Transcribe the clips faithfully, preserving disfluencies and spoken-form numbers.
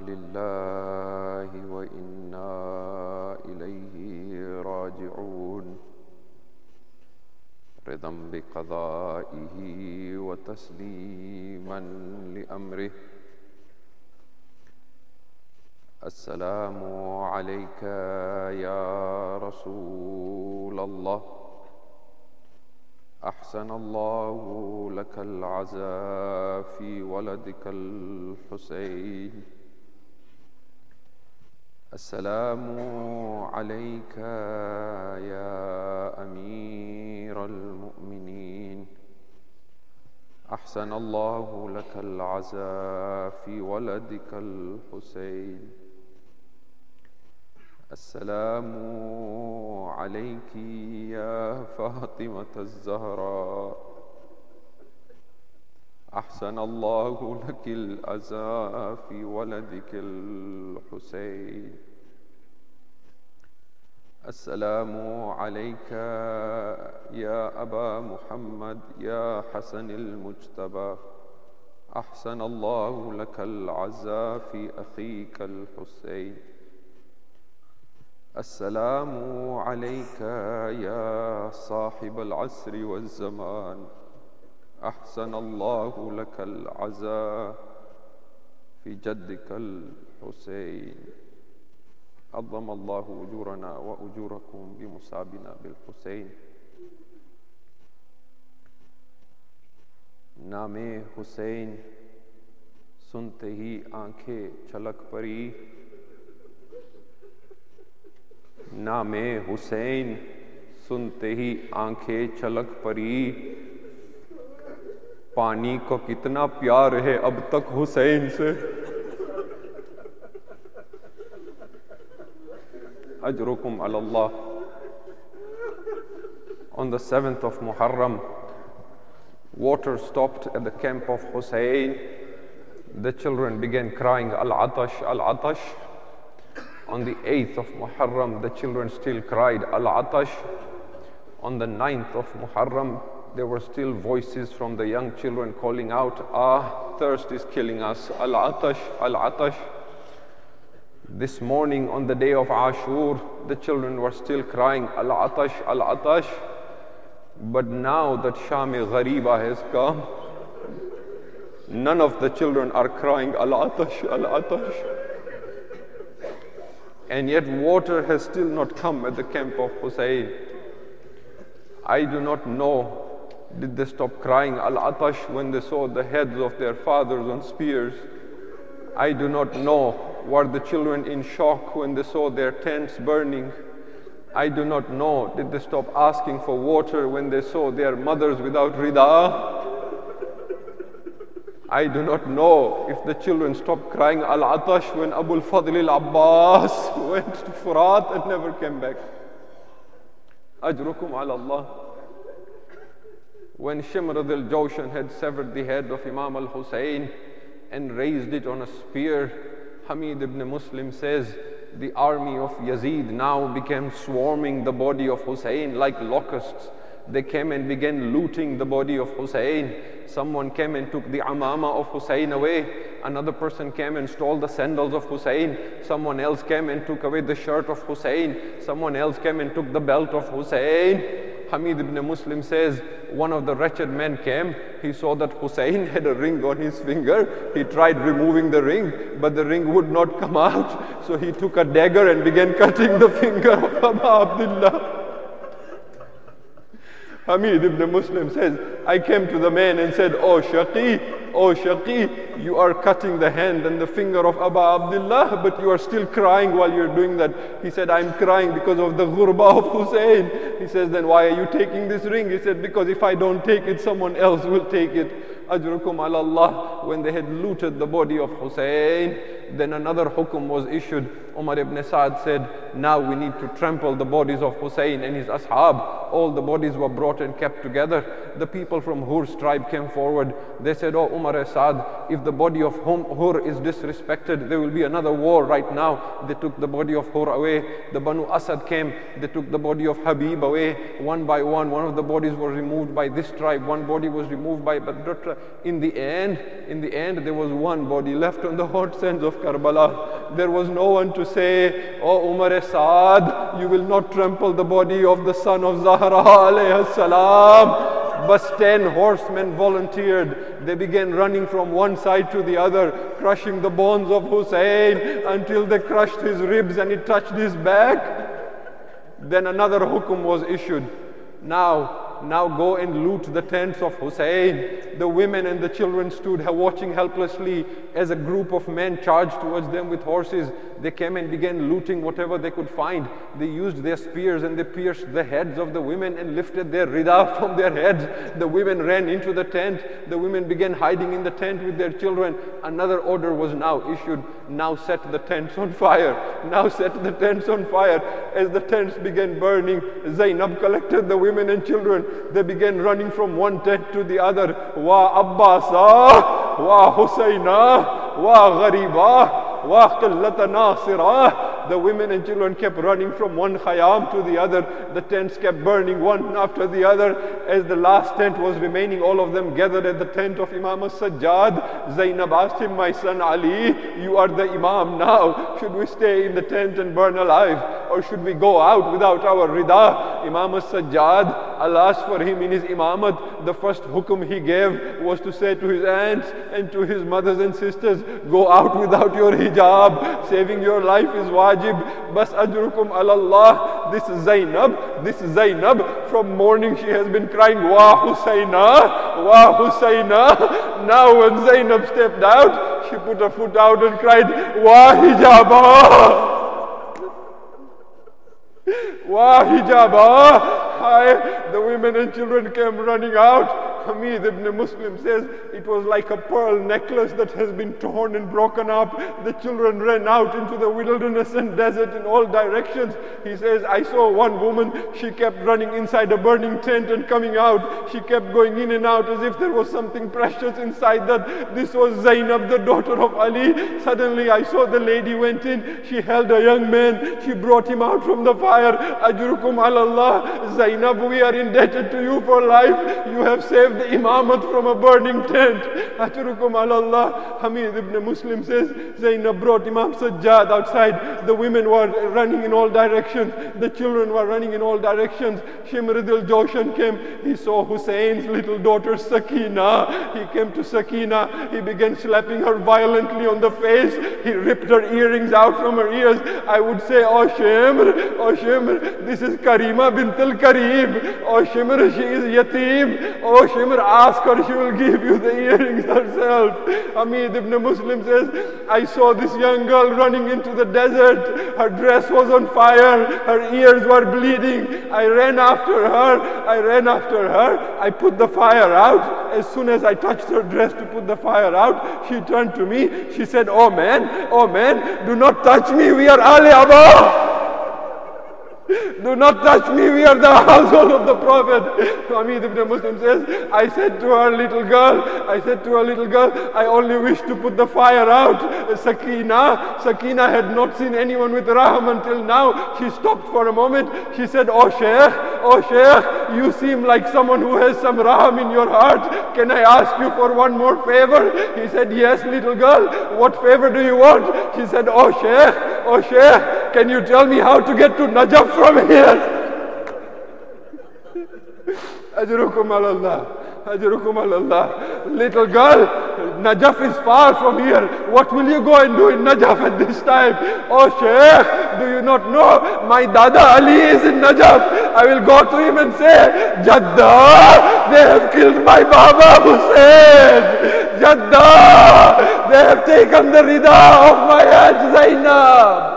لله وإنا إليه راجعون رضا بقضائه وتسليما لأمره. السلام عليك يا رسول الله، أحسن الله لك العزاء في ولدك الحسين. السلام عليك يا أمير المؤمنين، أحسن الله لك العزاء في ولدك الحسين. السلام عليك يا فاطمة الزهراء، أحسن الله لك العزاء في ولدك الحسين. السلام عليك يا أبا محمد يا حسن المجتبى، أحسن الله لك العزاء في أخيك الحسين. السلام عليك يا صاحب العصر والزمان، أحسن الله لك العزاء في جدك الحسين. عظم الله أجورنا وأجوركم بمصابنا بالحسين. नामे हुसैन सुनते ही आंखें छलक पड़ी, नामे हुसैन सुनते ही आंखें छलक पड़ी। पानी को कितना प्यार है अब तक हुसैन से। Ajrukum alallah. On the seventh of Muharram, water stopped at the camp of Hussein. The children began crying, Al-Atash, Al-Atash. On the eighth of Muharram, the children still cried, Al-Atash. On the ninth of Muharram, there were still voices from the young children calling out, Ah, thirst is killing us, Al-Atash, Al-Atash. This morning, on the day of Ashur, the children were still crying, Al-Atash, Al-Atash. But now that Sham-e Ghariba has come, none of the children are crying, Al-Atash, Al-Atash. And yet water has still not come at the camp of Hussein. I do not know, did they stop crying Al-Atash when they saw the heads of their fathers on spears? I do not know, were the children in shock when they saw their tents burning? I do not know, did they stop asking for water when they saw their mothers without rida? I do not know if the children stopped crying Al-Atash when Abu al-Fadl al-Abbas went to Furat and never came back. Ajrukum ala Allah. When Shimr al-Jawshan had severed the head of Imam al-Hussein and raised it on a spear, Hamid ibn Muslim says, the army of Yazid now became swarming the body of Hussein like locusts. They came and began looting the body of Hussein. Someone came and took the amama of Hussein away. Another person came and stole the sandals of Hussein. Someone else came and took away the shirt of Hussein. Someone else came and took the belt of Hussein. Hamid ibn Muslim says, one of the wretched men came. He saw that Hussein had a ring on his finger. He tried removing the ring, but the ring would not come out. So he took a dagger and began cutting the finger of Abu Abdullah. Hamid ibn Muslim says, I came to the man and said, Oh Shaqi, oh Shaqi, you are cutting the hand and the finger of Abu Abdullah, but you are still crying while you're doing that. He said, I'm crying because of the ghurba of Hussein. He says, then why are you taking this ring? He said, because if I don't take it, someone else will take it. Ajrukum ala Allah. When they had looted the body of Hussein, then another hukum was issued. Umar ibn Sa'd said, now we need to trample the bodies of Hussein and his ashab. All the bodies were brought and kept together. The people from Hur's tribe came forward. They said, oh Umar Sa'd, if the body of Hur is disrespected, there will be another war right now. They took the body of Hur away. The Banu Asad came. They took the body of Habib away. One by one, one of the bodies was removed by this tribe. One body was removed by Badr tribe. In the end, in the end, there was one body left on the hot sands of Karbala. There was no one to say, oh Umar Saad, you will not trample the body of the son of Zahra alayhi salam. But ten horsemen volunteered. They began running from one side to the other, crushing the bones of Hussein until they crushed his ribs and it touched his back. Then another hukum was issued. Now, now go and loot the tents of Hussein. The women and the children stood watching helplessly as a group of men charged towards them with horses. They came and began looting whatever they could find. They used their spears and they pierced the heads of the women and lifted their rida from their heads. The women ran into the tent. The women began hiding in the tent with their children. Another order was now issued. Now set the tents on fire. Now set the tents on fire. As the tents began burning, Zainab collected the women and children. They began running from one tent to the other. Wa Abbasa, wa Husayna, wa Ghariba, wa Qillata Nasira. The women and children kept running from one khayyam to the other. The tents kept burning one after the other. As the last tent was remaining, all of them gathered at the tent of Imam as-Sajjad. Zainab asked him, my son Ali, you are the Imam now. Should we stay in the tent and burn alive? Or should we go out without our rida? Imam as-Sajjad, alas for him in his imamat, the first hukum he gave was to say to his aunts and to his mothers and sisters, go out without your hijab. Saving your life is wajib. Bas ajrukum ala Allah. This is Zainab. This is Zainab. From morning she has been crying, Wa Husayna, Wa Husayna. Now when Zainab stepped out, she put her foot out and cried, Wa hijaba. Wa hijaba. Hi. The women and children came running out. Hamid ibn Muslim says it was like a pearl necklace that has been torn and broken up. The children ran out into the wilderness and desert in all directions. He says, I saw one woman, she kept running inside a burning tent and coming out. She kept going in and out as if there was something precious inside that. This was Zainab, the daughter of Ali. Suddenly I saw the lady went in. She held a young man. She brought him out from the fire. Ajrukum ala Allah. Zainab, we are indebted to you for life. You have saved the imamat from a burning tent. Ajrukum ala Allah. Hamid ibn Muslim says, Zainab brought Imam Sajjad outside. The women were running in all directions. The children were running in all directions. Shimr al-Joshan came. He saw Hussein's little daughter Sakina. He came to Sakina. He began slapping her violently on the face. He ripped her earrings out from her ears. I would say, oh Shimr, oh Shimr, this is Karima bint al-Karim. Oh Shimr, she is yatim. Oh Shimr, ask her, she will give you the earrings herself. Hamid ibn Muslim says, I saw this young girl running into the desert. Her dress was on fire. Her ears were bleeding. I ran after her. I ran after her. I put the fire out. As soon as I touched her dress to put the fire out, she turned to me. She said, oh man, oh man, do not touch me. We are Ali Abba. Do not touch me, we are the household of the Prophet. Hamid ibn Muslim says, I said to her little girl, I said to her little girl, I only wish to put the fire out. Sakina, Sakina had not seen anyone with Raham until now. She stopped for a moment. She said, oh Shaykh, oh Shaykh, you seem like someone who has some Raham in your heart. Can I ask you for one more favor? He said, yes, little girl, what favor do you want? She said, oh Shaykh, oh Shaykh, can you tell me how to get to Najaf from here? Ajrukum ala Allah. Ajrukum ala Allah. Little girl, Najaf is far from here. What will you go and do in Najaf at this time? Oh Shaykh, do you not know? My Dada Ali is in Najaf. I will go to him and say, Jadda, they have killed my Baba Hussein. Jadda, they have taken the rida of my aunt Zainab.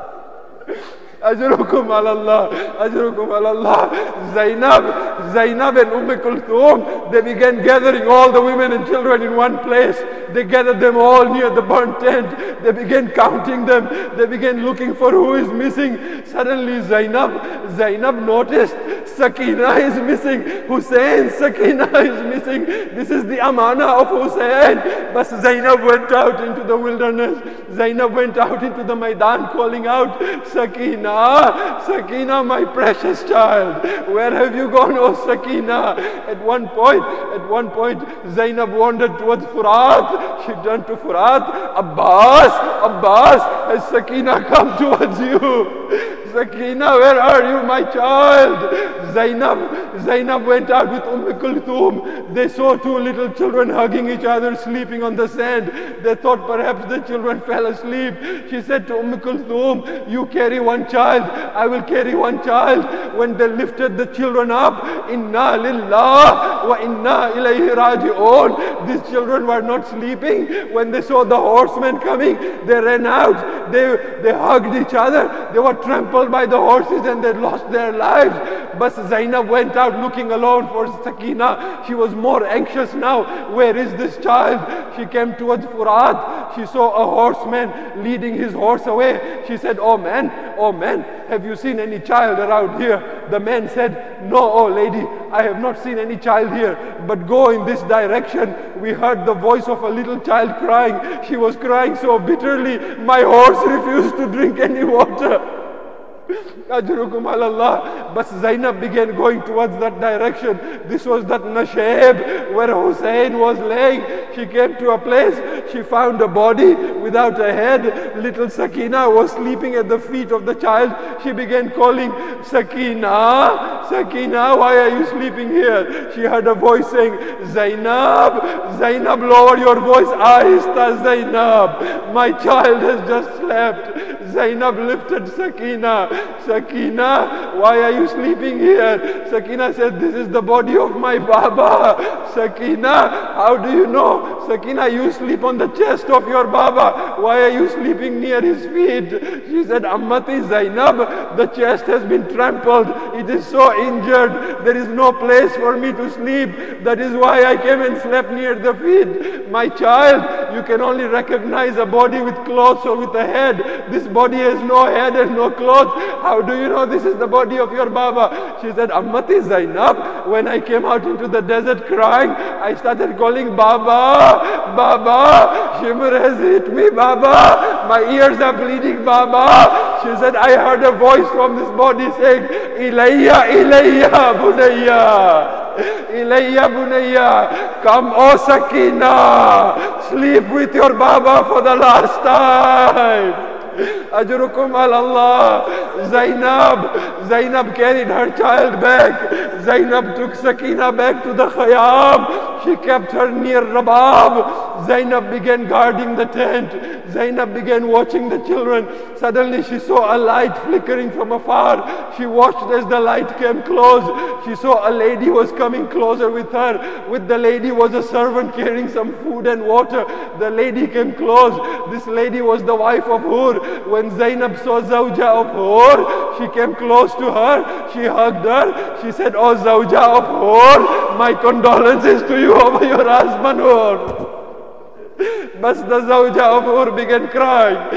Ajrukum ala Allah, Ajrukum ala Allah. Zainab, Zainab and Umm Kulthum, they began gathering all the women and children in one place. They gathered them all near the burnt tent. They began counting them. They began looking for who is missing. Suddenly Zainab, Zainab noticed Sakina is missing. Hussein, Sakina is missing. This is the amana of Hussein. But Zainab went out into the wilderness. Zainab went out into the Maidan calling out, Sakina, Sakina, my precious child, where have you gone, oh Sakina? At one point, at one point, Zainab wandered towards Furat. She turned to Furat. Abbas, Abbas, has Sakina come towards you? Sakina, where are you, my child? Zainab, Zainab went out with Umm Kulthum. They saw two little children hugging each other, sleeping on the sand. They thought perhaps the children fell asleep. She said to Umm Kulthum, you carry one child, I will carry one child. When they lifted the children up, Inna lillah wa inna ilayhi raji'un. These children were not sleeping. When they saw the horsemen coming, they ran out. They, they hugged each other. They were trampled by the horses and they lost their lives. But Zainab went out looking alone for Sakina. She was more anxious now. Where is this child? She came towards Furat. She saw a horseman leading his horse away. She said, oh man, oh man, have you seen any child around here? The man said, no, oh lady, I have not seen any child here, but go in this direction. We heard the voice of a little child crying. She was crying so bitterly, my horse refused to drink any water. Ajrukum Allah. But Zainab began going towards that direction. This was that Nashab where Hussein was laying. She came to a place. She found a body without a head. Little Sakina was sleeping at the feet of the child. She began calling, Sakina, Sakina, why are you sleeping here? She heard a voice saying, Zainab, Zainab, lower your voice. Ahista Zainab, my child has just slept. Zainab lifted Sakina. Sakina, why are you sleeping here? Sakina said, this is the body of my Baba. Sakina, how do you know? Sakina, you sleep on the chest of your Baba. Why are you sleeping near his feet? She said, Ammati Zainab, the chest has been trampled. It is so injured. There is no place for me to sleep. That is why I came and slept near the feet. My child, you can only recognize a body with clothes or with a head. This body has no head and no clothes. How do you know this is the body of your Baba? She said, Ammati Zainab, when I came out into the desert crying, I started calling Baba, Baba, Shimr has hit me, Baba, my ears are bleeding, Baba. She said, I heard a voice from this body saying, Ilayya, Ilayya, Bunayya. Ilayya Bunayya, come O Sakina, sleep with your Baba for the last time. Ajrukum Allah. Zainab, Zainab carried her child back. Zainab took Sakina back to the Khayyam. She kept her near Rabab. Zainab began guarding the tent. Zainab began watching the children. Suddenly she saw a light flickering from afar. She watched as the light came close. She saw a lady was coming closer with her. With the lady was a servant carrying some food and water. The lady came close. This lady was the wife of Hur. When Zainab saw Zawja of Hur, she came close to her. She hugged her. She said, oh Zawja of Hur, my condolences to you over your husband Hur. But the Zawja of Hur began crying,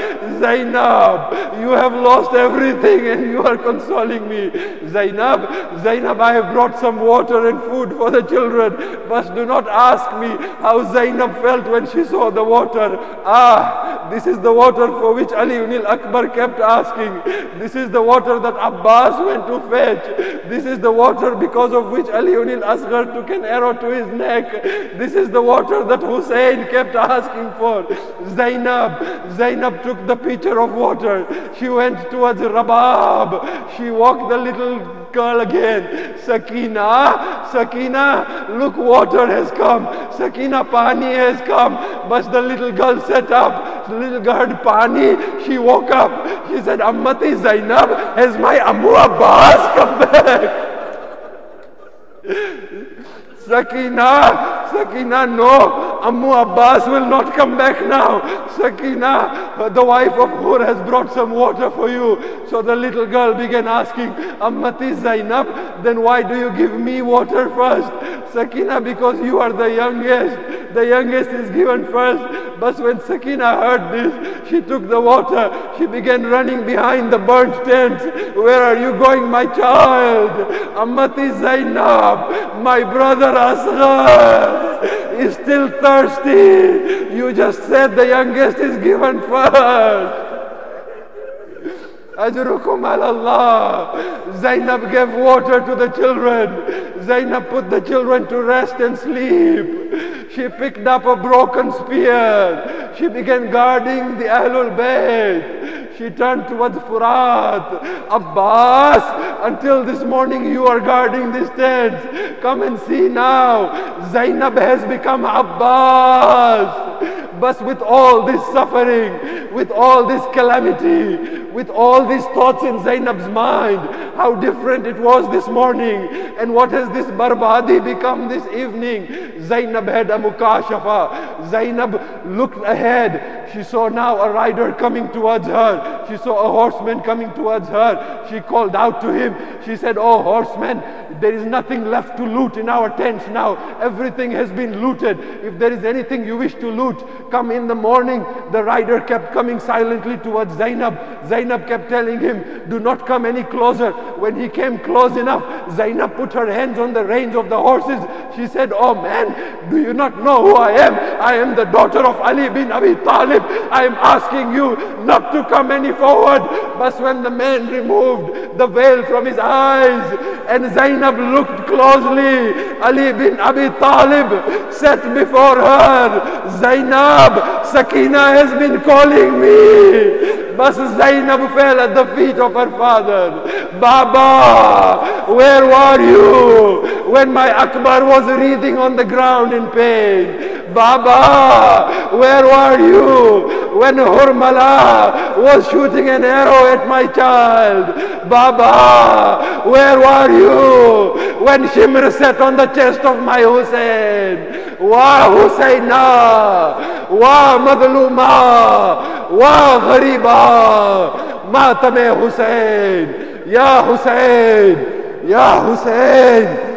Zainab, you have lost everything and you are consoling me. Zainab, Zainab, I have brought some water and food for the children. But do not ask me how Zainab felt when she saw the water. Ah, this is the water for which Ali ibn al-Akbar kept asking. This is the water that Abbas went to fetch. This is the water because of which Ali ibn al-Asghar took an arrow to his neck. This is the water that Hussein kept asking for. Zainab, Zainab took the pitcher of water. She went towards Rabab. She walked the little girl again. Sakina, Sakina, look, water has come. Sakina, Pani has come. But the little girl sat up. The little girl heard Pani. She woke up. She said, Ammati Zainab, has my Ammu Abbas come back? Sakina, Sakina, no, Ammu Abbas will not come back now. Sakina, the wife of Hur has brought some water for you. So the little girl began asking, Ammati Zainab, then why do you give me water first? Sakina, because you are the youngest. The youngest is given first. But when Sakina heard this, she took the water. She began running behind the burnt tent. Where are you going, my child? Ammati Zainab, my brother Asghar. is still thirsty. You just said the youngest is given first. Ajrukum ala Allah. Zainab gave water to the children. Zainab put the children to rest and sleep. She picked up a broken spear. She began guarding the Ahlul Bayt. She turned towards Furat. Abbas, until this morning you are guarding these tents. Come and see now. Zainab has become Abbas. But with all this suffering, with all this calamity, with all these thoughts in Zainab's mind, how different it was this morning, and what has this barbadi become this evening. Zainab had a mukashafa. Zainab looked ahead. She saw now a rider coming towards her. She saw a horseman coming towards her. She called out to him. She said, "Oh horseman, there is nothing left to loot in our tents now. Everything has been looted. If there is anything you wish to loot, come in the morning." The rider kept coming silently towards Zainab. Zainab kept telling him, "Do not come any closer." When he came close enough, Zainab put her hands on the reins of the horses. She said, "Oh man, do you not know who I am? I am the daughter of Ali bin Abi Talib. I am asking you not to come any forward." But when the man removed the veil from his eyes and Zainab looked closely, Ali bin Abi Talib sat before her. "Zainab, Sakina has been calling me." But Zainab fell at the feet of her father. "Baba, where were you when my Akbar was writhing on the ground in pain? Baba, where were you when Hurmala was shooting an arrow at my child? Baba, where were you when Shimr sat on the chest of my Hussein? Wa Husayna, wa Madluma, wa Ghariba, Matame Hussein, Ya Hussein, Ya Hussein."